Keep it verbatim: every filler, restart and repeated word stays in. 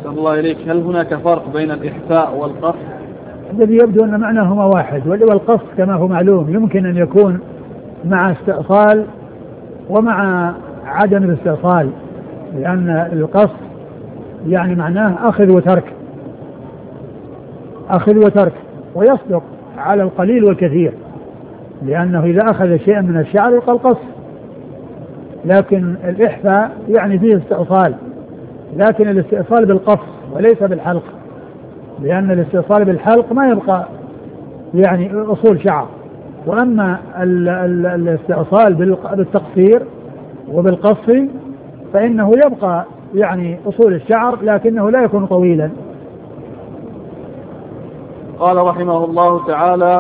الله إليك، هل هناك فرق بين الإحفاء والقص؟ الذي يبدو أن معناهما واحد، والقص كما هو معلوم يمكن أن يكون مع استئصال ومع عدم الاستئصال، لأن القص يعني معناه أخذ وترك، أخذ وترك، ويصدق على القليل والكثير، لأنه إذا أخذ شيئا من الشعر يقال قص. لكن الإحفاء يعني فيه استئصال، لكن الاستئصال بالقص وليس بالحلق، لأن الاستئصال بالحلق ما يبقى يعني أصول شعر، وأما الاستئصال بالتقصير وبالقص فإنه يبقى يعني أصول الشعر لكنه لا يكون طويلا. قال رحمه الله تعالى: